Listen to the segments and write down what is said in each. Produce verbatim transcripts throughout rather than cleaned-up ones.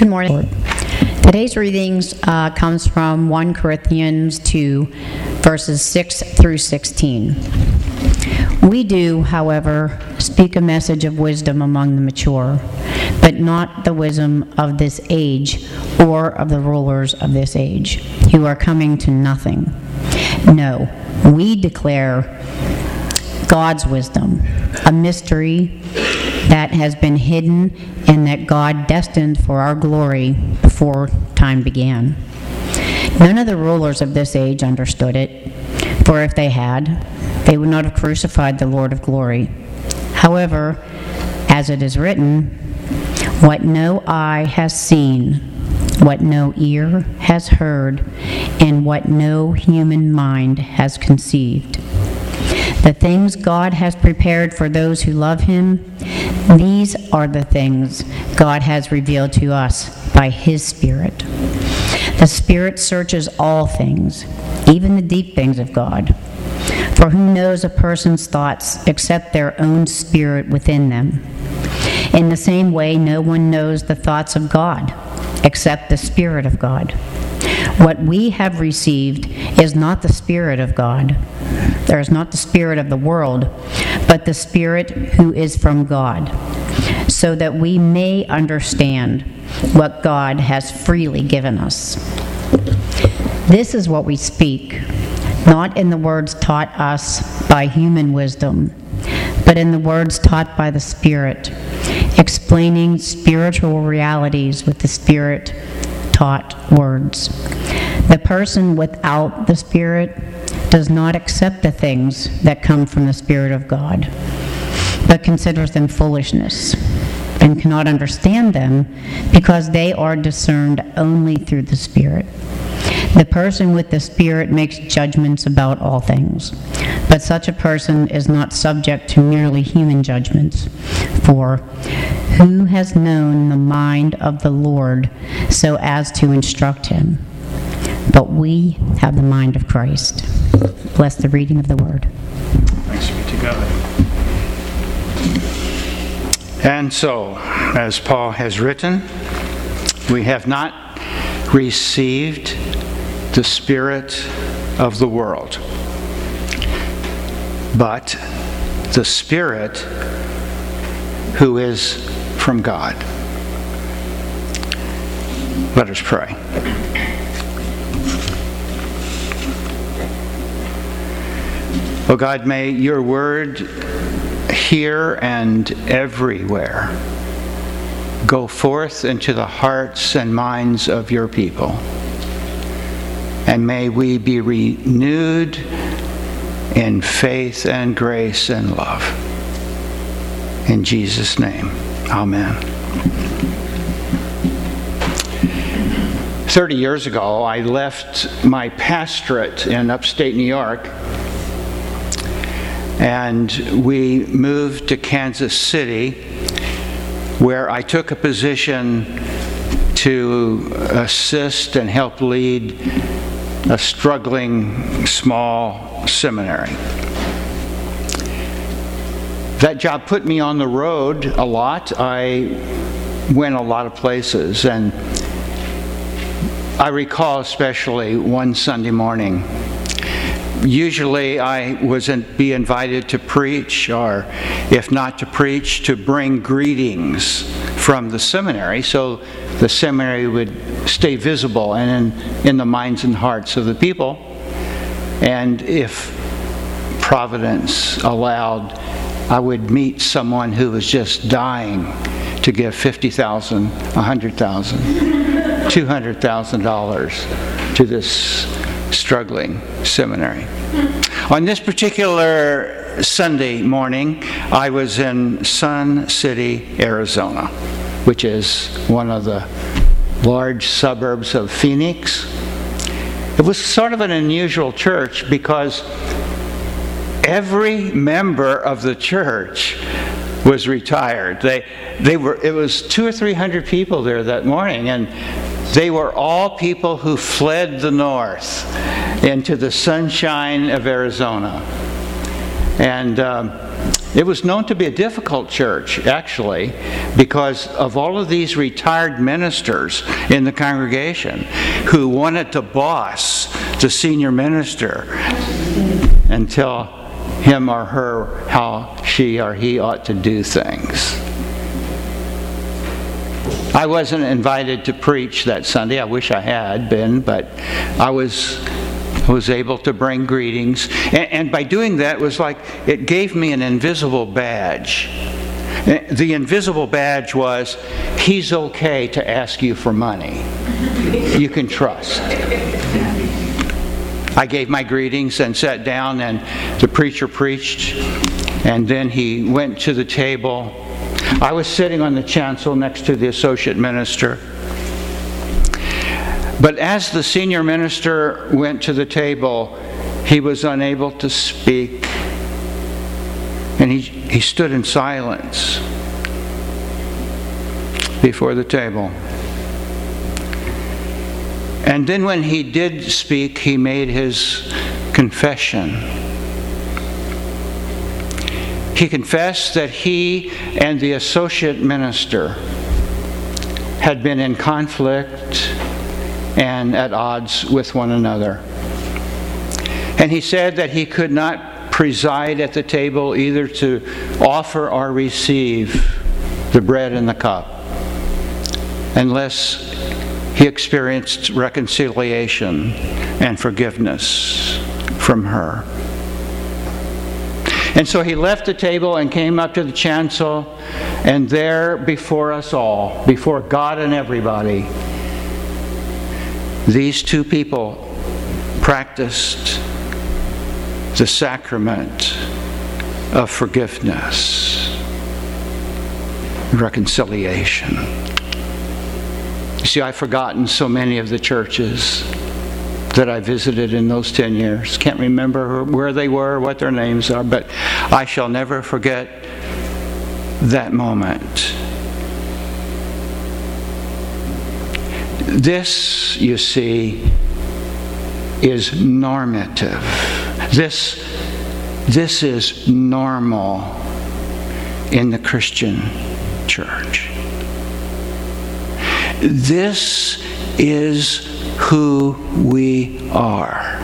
Good morning. Today's readings uh, comes from First Corinthians two, verses six through sixteen. We do, however, speak a message of wisdom among the mature, but not the wisdom of this age or of the rulers of this age, who are coming to nothing. No, we declare God's wisdom, a mystery that has been hidden and that God destined for our glory before time began. None of the rulers of this age understood it, for if they had, they would not have crucified the Lord of glory. However, as it is written, what no eye has seen, what no ear has heard, and what no human mind has conceived. The things God has prepared for those who love Him, these are the things God has revealed to us by His Spirit. The Spirit searches all things, even the deep things of God. For who knows a person's thoughts except their own spirit within them? In the same way, no one knows the thoughts of God except the Spirit of God. What we have received is not the Spirit of God. There is not the spirit of the world, but the Spirit who is from God, so that we may understand what God has freely given us. This is what we speak, not in the words taught us by human wisdom, but in the words taught by the Spirit, explaining spiritual realities with the Spirit-taught words. The person without the Spirit does not accept the things that come from the Spirit of God, but considers them foolishness and cannot understand them because they are discerned only through the Spirit. The person with the Spirit makes judgments about all things, but such a person is not subject to merely human judgments. For who has known the mind of the Lord so as to instruct him? But we have the mind of Christ. Bless the reading of the word. Thanks be to God. And so, as Paul has written, we have not received the spirit of the world, but the Spirit who is from God. Let us pray. Oh God, may your word here and everywhere go forth into the hearts and minds of your people. And may we be renewed in faith and grace and love. In Jesus' name, amen. Thirty years ago, I left my pastorate in upstate New York, and we moved to Kansas City, where I took a position to assist and help lead a struggling small seminary. That job put me on the road a lot. I went a lot of places, and I recall especially one Sunday morning. Usually I was in, be invited to preach, or if not to preach, to bring greetings from the seminary, so the seminary would stay visible and in, in the minds and hearts of the people. And if Providence allowed, I would meet someone who was just dying to give fifty thousand dollars, one hundred thousand dollars, two hundred thousand dollars to this struggling seminary. On this particular Sunday morning, I was in Sun City, Arizona, which is one of the large suburbs of Phoenix. It was sort of an unusual church because every member of the church was retired. They, they were. It was two or three hundred people there that morning, and they were all people who fled the north into the sunshine of Arizona. And um, it was known to be a difficult church, actually, because of all of these retired ministers in the congregation who wanted to boss the senior minister and tell him or her how she or he ought to do things. I wasn't invited to preach that Sunday. I wish I had been, but I was was able to bring greetings. And, and by doing that, it was like it gave me an invisible badge. The invisible badge was, he's okay to ask you for money. You can trust. I gave my greetings and sat down, and the preacher preached, and then he went to the table. I was sitting on the chancel next to the associate minister. But as the senior minister went to the table, he was unable to speak. And he, he stood in silence before the table. And then when he did speak, he made his confession. He confessed that he and the associate minister had been in conflict and at odds with one another. And he said that he could not preside at the table either to offer or receive the bread and the cup unless he experienced reconciliation and forgiveness from her. And so he left the table and came up to the chancel, and there before us all, before God and everybody, these two people practiced the sacrament of forgiveness, reconciliation. You see, I've forgotten so many of the churches that I visited in those ten years. Can't remember where they were, what their names are, but I shall never forget that moment. This, you see, is normative. This, this is normal in the Christian church. This is who we are.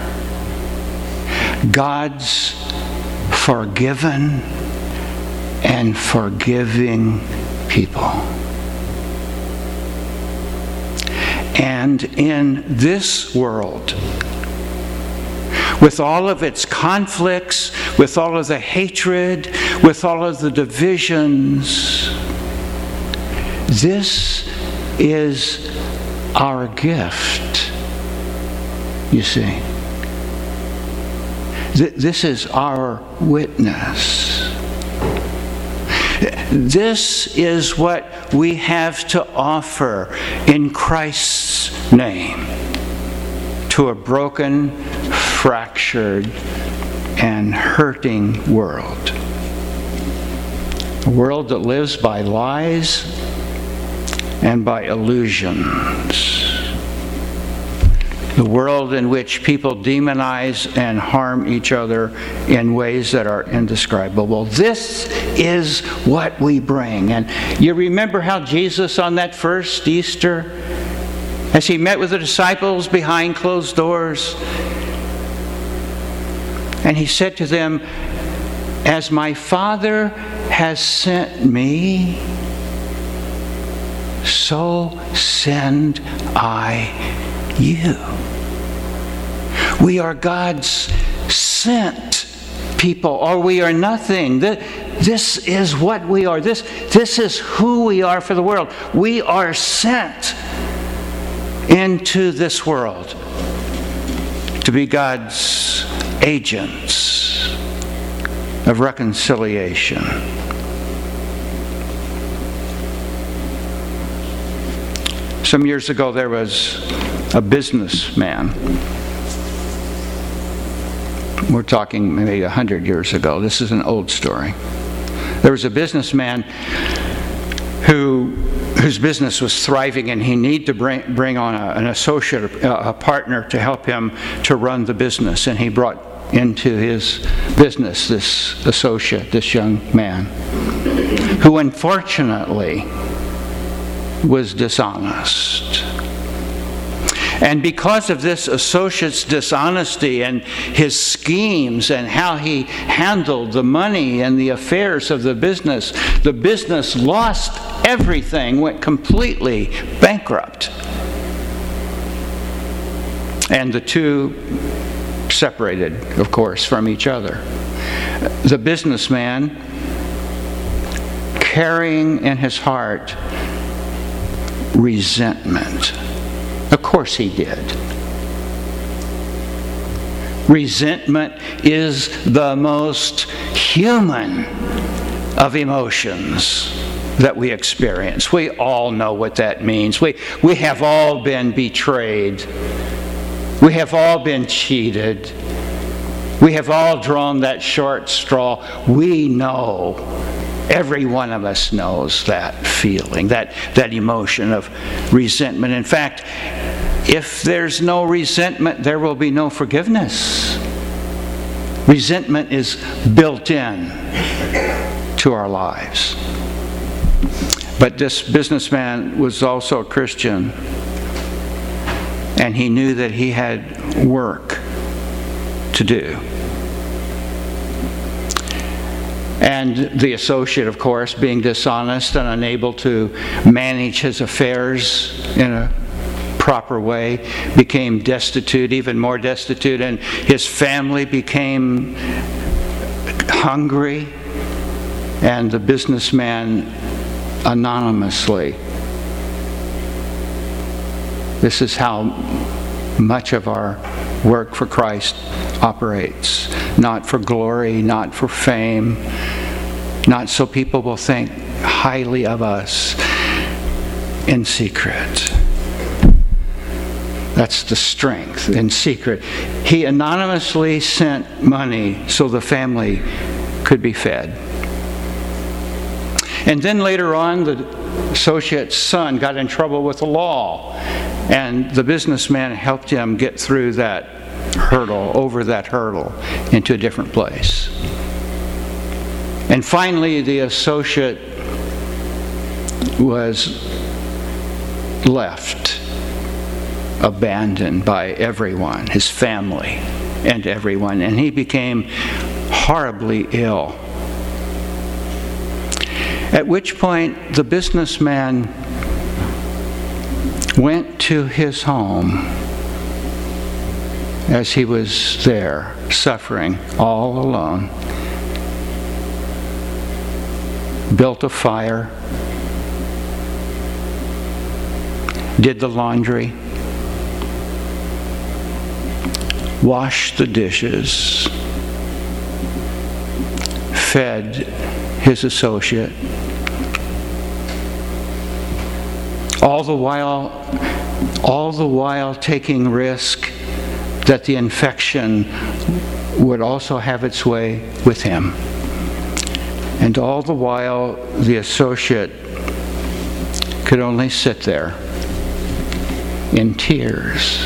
God's forgiven and forgiving people. And in this world, with all of its conflicts, with all of the hatred, with all of the divisions, this is our gift, you see. This is our witness. This is what we have to offer in Christ's name to a broken, fractured, and hurting world. A world that lives by lies and by illusions. The world in which people demonize and harm each other in ways that are indescribable. This is what we bring. And you remember how Jesus on that first Easter, as he met with the disciples behind closed doors, and he said to them, "As my Father has sent me, so send I you." We are God's sent people, or we are nothing. This is what we are. This, this is who we are for the world. We are sent into this world to be God's agents of reconciliation. Some years ago, there was a businessman. We're talking maybe a hundred years ago. This is an old story. There was a businessman who whose business was thriving, and he needed to bring bring on a, an associate, a, a partner to help him to run the business. And he brought into his business, this associate, this young man, who unfortunately was dishonest. And because of this associate's dishonesty and his schemes and how he handled the money and the affairs of the business, the business lost everything, went completely bankrupt. And the two separated, of course, from each other. The businessman, carrying in his heart resentment. Of course he did. Resentment is the most human of emotions that we experience. We all know what that means. We, we have all been betrayed. We have all been cheated. We have all drawn that short straw. We know, every one of us knows that feeling, that, that emotion of resentment. In fact, if there's no resentment, there will be no forgiveness. Resentment is built in to our lives. But this businessman was also a Christian, and he knew that he had work to do. And the associate, of course, being dishonest and unable to manage his affairs in a proper way, became destitute, even more destitute, and his family became hungry, and the businessman anonymously. This is how much of our work for Christ operates. Not for glory, not for fame, not so people will think highly of us, in secret. That's the strength, in secret. He anonymously sent money so the family could be fed. And then later on, the associate's son got in trouble with the law, and the businessman helped him get through that hurdle, over that hurdle, into a different place. And finally, the associate was left, abandoned by everyone, his family and everyone, and he became horribly ill. At which point, the businessman went to his home as he was there, suffering all alone, built a fire, did the laundry, washed the dishes, fed his associate, all the while, all the while taking risk that the infection would also have its way with him. And all the while, the associate could only sit there in tears.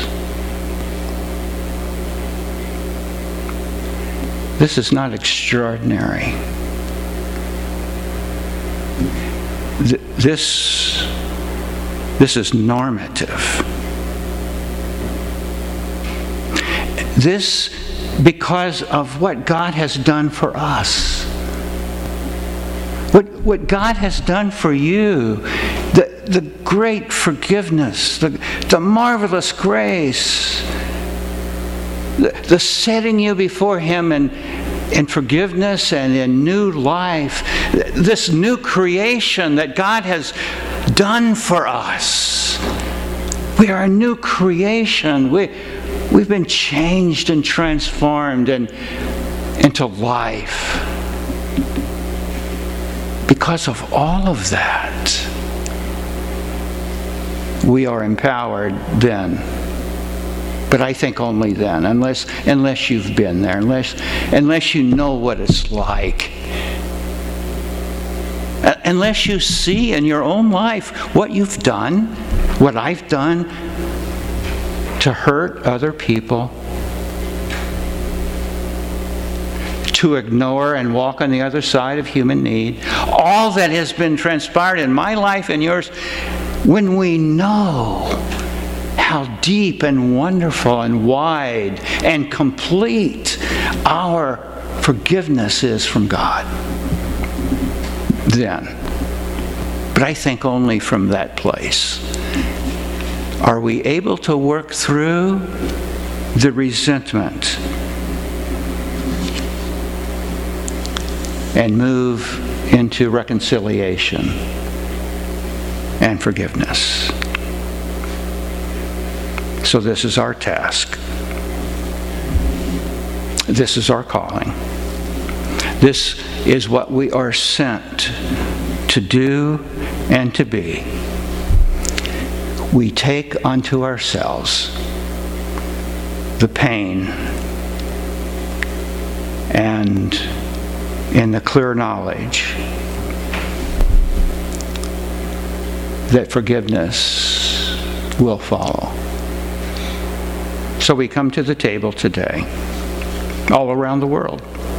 This is not extraordinary. This, this is normative. This because of what God has done for us. What, what God has done for you, the, the great forgiveness, the, the marvelous grace, the, the setting you before Him in, in forgiveness and in new life, this new creation that God has done for us. We are a new creation. We, we've been changed and transformed and, into life. Because of all of that, we are empowered then. But I think only then, unless unless you've been there, unless unless you know what it's like. Unless you see in your own life what you've done, what I've done to hurt other people. to ignore and walk on the other side of human need. All that has been transpired in my life and yours, when we know how deep and wonderful and wide and complete our forgiveness is from God, then, but I think only from that place, are we able to work through the resentment and move into reconciliation and forgiveness. So this is our task. This is our calling. This is what we are sent to do and to be. We take unto ourselves the pain and in the clear knowledge that forgiveness will follow. So we come to the table today, all around the world.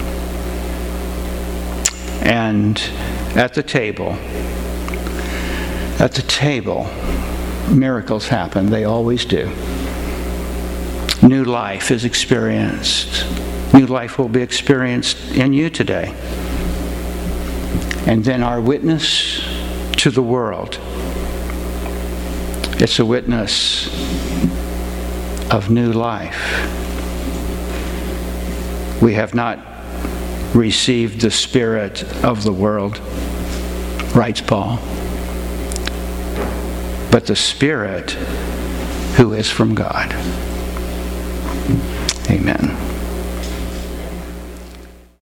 And at the table, at the table, miracles happen. They always do. New life is experienced. New life will be experienced in you today. And then our witness to the world. It's a witness of new life. We have not received the spirit of the world, writes Paul, but the Spirit who is from God. Amen.